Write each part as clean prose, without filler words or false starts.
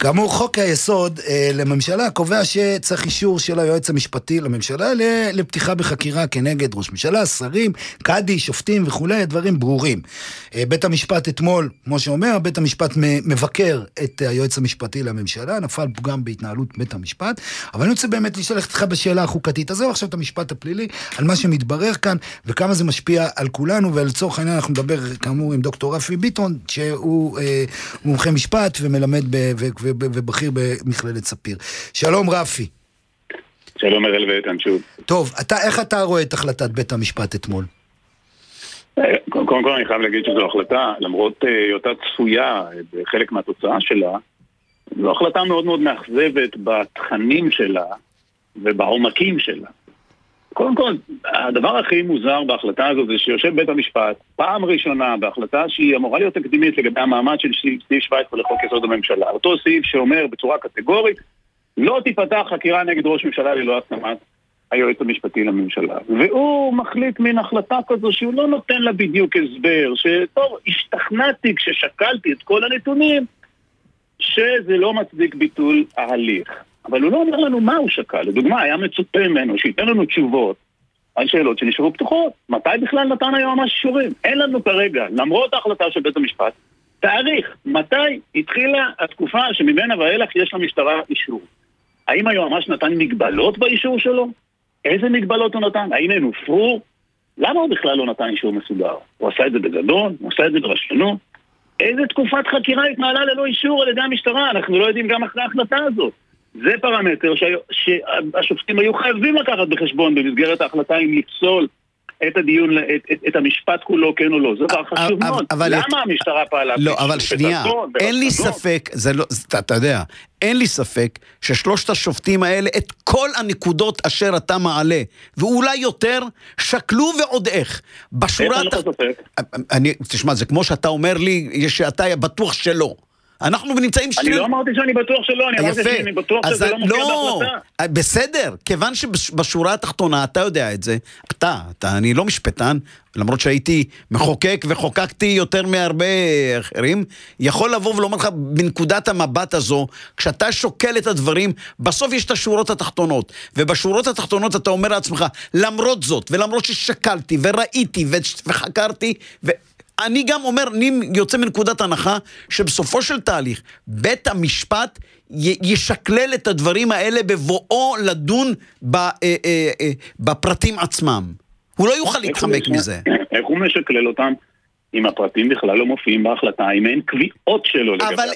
כאמור, חוק היסוד לממשלה קובע שצריך אישור של היועץ המשפטי לממשלה לפתיחה בחקירה כנגד ראש ממשלה, שרים, קאדי, שופטים וכולי, דברים ברורים. בית המשפט אתמול, כמו שאומר, בית המשפט מבקר את היועץ המשפטי לממשלה, נפל פגם בהתנהלות בית המשפט, אבל אני רוצה באמת לשאול לך בשאלה החוקתית. אז זהו עכשיו את המשפט הפלילי, על מה שמתברר כאן, וכמה זה משפיע על כולנו, ולצורך העניין אנחנו נדבר כאמור עם דוקטור רפי ביטון, שהוא מומחה משפט ומלמד ובכיר במכללת ספיר. שלום רפי. שלום אראל ואיתן שוב. טוב, איך אתה רואה את החלטת בית המשפט אתמול? קודם כל אני חייב להגיד שזו החלטה, למרות היותה צפויה בחלק מהתוצאה שלה, זו החלטה מאוד מאוד מאכזבת בתכנים שלה ובעומקים שלה. קודם כל, הדבר הכי מוזר בהחלטה הזו זה שיושב בית המשפט פעם ראשונה בהחלטה שהיא אמורה להיות תקדימית לגבי המעמד של סעיף 17 לחוק יסוד הממשלה. אותו סעיף שאומר בצורה קטגורית, לא תיפתח חקירה נגד ראש ממשלה ללא הסכמת היועץ המשפטי לממשלה. והוא מחליט מן החלטה כזו שהוא לא נותן לה בדיוק הסבר, שטוב, השתכנעתי כששקלתי את כל הנתונים, שזה לא מצדיק ביטול ההליך. אבל הוא לא אומר לנו מה הוא שקל. לדוגמה, היה מצופה ממנו שייתן לנו תשובות על שאלות שנשארו פתוחות. מתי בכלל נתן היועמ"ש אישורים? אין לנו כרגע, למרות ההחלטה של בית המשפט, תאריך, מתי התחילה התקופה שממנה ואילך יש למשטרה אישור. האם היועמ"ש נתן מגבלות באישור שלו? איזה מגבלות הוא נתן? האם הן הופרו? למה הוא בכלל לא נתן אישור מסודר? הוא עשה את זה בגדול? הוא עשה את זה ברשלנות? איזה תקופת חקירה התנהלה ללא אישור על ידי המשטרה? אנחנו לא יודעים גם אחרי ההחלטה הזאת. זה פרמטר שהשופטים היו חייבים לקחת בחשבון במסגרת ההחלטה אם לפסול את הדיון, את המשפט כולו, כן או לא. זה דבר חשוב מאוד. למה המשטרה פעלה? לא, אבל שנייה, אין לי ספק, אתה יודע, אין לי ספק ששלושת השופטים האלה, את כל הנקודות אשר אתה מעלה, ואולי יותר, שקלו ועוד איך. בשורה... תשמע, זה כמו שאתה אומר לי, שאתה בטוח שלא. אנחנו נמצאים אני לא אמרתי שאני בטוח שלא, אני אמרתי שאני בטוח שזה לא מופיע בהחלטה. בסדר, כיוון שבשורה התחתונה, אתה יודע את זה, אני לא משפטן, למרות שהייתי מחוקק וחוקקתי יותר מהרבה אחרים, יכול לבוא ולומר לך בנקודת המבט הזו, כשאתה שוקל את הדברים, בסוף יש את השורות התחתונות, ובשורות התחתונות אתה אומר לעצמך, למרות זאת, ולמרות ששקלתי וראיתי וחקרתי, אני גם אומר, אני יוצא מנקודת הנחה שבסופו של תהליך בית המשפט ישקלל את הדברים האלה בבואו לדון בפרטים עצמם. הוא לא יוכל להתחמק מזה. איך הוא משקלל אותם? אם הפרטים בכלל לא מופיעים בהחלטה, אם אין קביעות שלו. אבל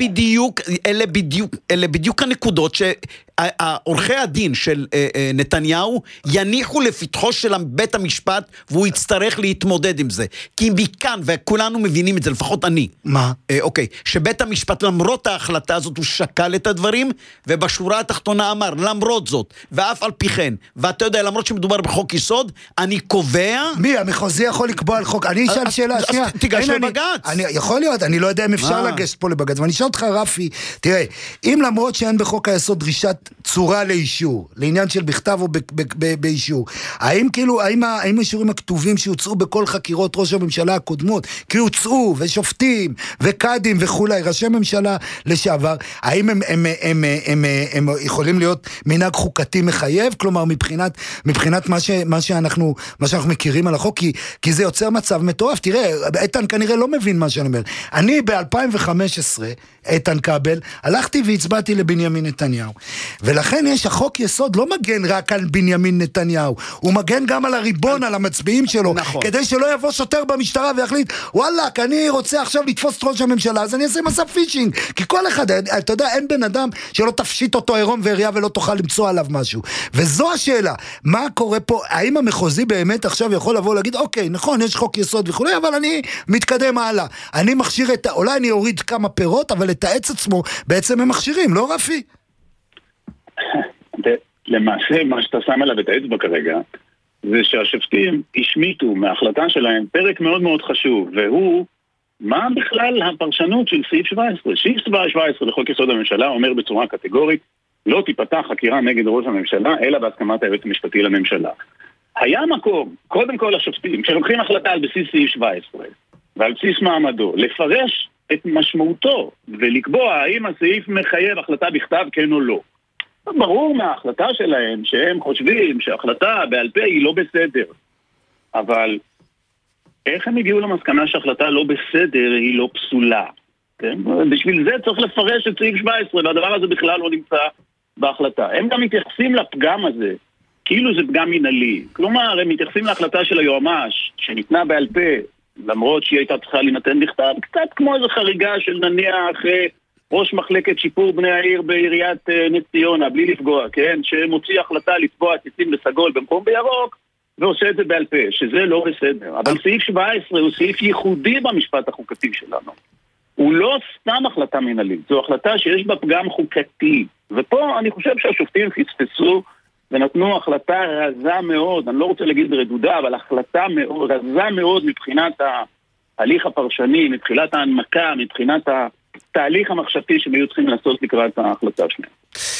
אלה בדיוק הנקודות שעורכי הדין של נתניהו יניחו לפתחו של בית המשפט, והוא יצטרך להתמודד עם זה. כי מכאן, וכולנו מבינים את זה, לפחות אני. מה? אוקיי, שבית המשפט למרות ההחלטה הזאת הוא שקל את הדברים, ובשורה התחתונה אמר, למרות זאת, ואף על פי כן, ואתה יודע, למרות שמדובר בחוק יסוד, אני קובע... מי? המחוזי יכול לקבוע על חוק? אני אשאל שאלה, אז תיגש לבגץ. יכול להיות, אני לא יודע אם אפשר לגשת פה לבגץ, ואני אשאל אותך רפי, תראה, אם למרות שאין בחוק היסוד דרישת צורה לאישור, לעניין של בכתב או באישור, האם האישורים הכתובים שהוצאו בכל חקירות ראש הממשלה הקודמות, כי הוצאו ושופטים וקאדים וכולי, ראשי ממשלה לשעבר, האם הם יכולים להיות מנהג חוקתי מחייב? כלומר, מבחינת מה שאנחנו מכירים על החוק, כי זה יוצר מצב מטורף. תראה, איתן כנראה לא מבין מה שאני אומר. אני ב-2015, איתן כבל, הלכתי והצבעתי לבנימין נתניהו. ולכן החוק יסוד לא מגן רק על בנימין נתניהו, הוא מגן גם על הריבון, על המצביעים שלו, נכון. כדי שלא יבוא שוטר במשטרה ויחליט, וואלק, אני רוצה עכשיו לתפוס את ראש הממשלה, אז אני אעשה מסע פישינג, כי כל אחד, אתה יודע, אין בן אדם שלא תפשיט אותו עירום ועירייה ולא תוכל למצוא עליו משהו. וזו השאלה, מה קורה פה? האם המחוזי באמת עכשיו יכול לבוא להגיד, אוקיי, נכון, יש חוק יסוד וכו', אבל אני מתקדם הלאה. אני מכשיר אולי אני אוריד כמה פירות, אבל את העץ עצמו בעצם הם מכשירים, לא רפי? למעשה, מה שאתה שם עליו את האצבע כרגע, זה שהשופטים השמיטו מההחלטה שלהם פרק מאוד מאוד חשוב, והוא, מה בכלל הפרשנות של סעיף 17? סעיף 17 לחוק יסוד הממשלה אומר בצורה קטגורית, לא תיפתח חקירה נגד ראש הממשלה, אלא בהסכמת היועץ המשפטי לממשלה. היה מקום, קודם כל השופטים, כשלוקחים החלטה על בסיס סעיף 17, ועל בסיס מעמדו, לפרש את משמעותו, ולקבוע האם הסעיף מחייב החלטה בכתב כן או לא. ברור מההחלטה שלהם שהם חושבים שההחלטה בעל פה היא לא בסדר. אבל איך הם הגיעו למסקנה שההחלטה לא בסדר היא לא פסולה? כן? בשביל זה צריך לפרש את סעיף 17, והדבר הזה בכלל לא נמצא בהחלטה. הם גם מתייחסים לפגם הזה, כאילו זה פגם מנהלי. כלומר, הם מתייחסים להחלטה של היועמ"ש, שניתנה בעל פה, למרות שהיא הייתה צריכה להינתן בכתב, קצת כמו איזו חריגה של נניח ראש מחלקת שיפור בני העיר בעיריית נס ציונה, בלי לפגוע, כן? שמוציא החלטה לצבוע ציצים בסגול במקום בירוק, ועושה את זה בעל פה, שזה לא בסדר. אבל סעיף 17 הוא סעיף ייחודי במשפט החוקתי שלנו. הוא לא סתם החלטה מנהלית, זו החלטה שיש בה פגם חוקתי. ופה אני חושב שהשופטים פספסו ונתנו החלטה רזה מאוד, אני לא רוצה להגיד רדודה, אבל החלטה רזה מאוד מבחינת ההליך הפרשני, מבחינת ההנמקה, מבחינת התהליך המחשבתי שהם היו צריכים לעשות לקראת ההחלטה שלהם.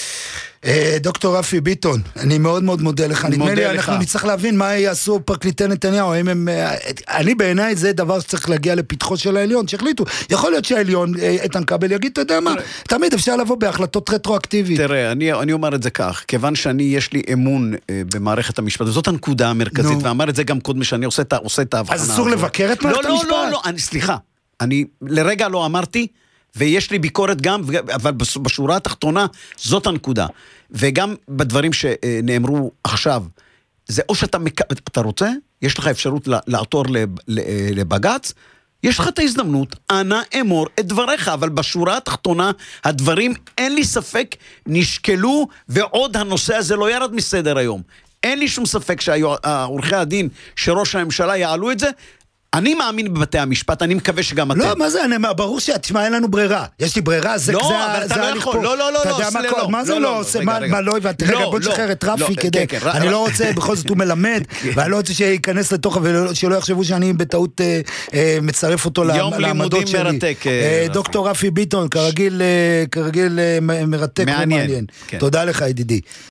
דוקטור רפי ביטון, אני מאוד מאוד מודה לך. נדמה לי, אנחנו נצטרך להבין מה יעשו פרקליטי נתניהו, אני בעיניי זה דבר שצריך להגיע לפתחו של העליון, שהחליטו, יכול להיות שהעליון, איתן כבל יגיד, אתה יודע מה, תמיד אפשר לבוא בהחלטות רטרואקטיבית. תראה, אני אומר את זה כך, כיוון יש לי אמון במערכת המשפט, וזאת הנקודה המרכזית, ואמר את זה גם קודם שאני עושה את ההבחנה. אז אסור לבקר את מערכת המשפט? לא, סליחה, אני לרגע לא אמרתי, ויש לי ביקורת גם, אבל בשורה התחתונה זאת הנקודה. וגם בדברים שנאמרו עכשיו, זה או אתה רוצה, יש לך אפשרות לעתור לבגץ, יש לך את ההזדמנות, אנא אמור את דבריך, אבל בשורה התחתונה, הדברים, אין לי ספק, נשקלו, ועוד הנושא הזה לא ירד מסדר היום. אין לי שום ספק שהעורכי הדין שראש הממשלה יעלו את זה, אני מאמין בבתי המשפט, אני מקווה שגם אתם. לא, מה זה? ברור שתשמע, אין לנו ברירה. יש לי ברירה, זה הליך פה. לא, מה זה לא עושה? מה לא הבאת? רגע, בוא תשחרר את רפי כדי. אני לא רוצה, בכל זאת הוא מלמד, ואני לא רוצה שייכנס לתוך, ושלא יחשבו שאני בטעות מצרף אותו לעמדות שלי. יום לימודים מרתק. דוקטור רפי ביטון, כרגיל מרתק ומעניין. תודה לך, ידידי.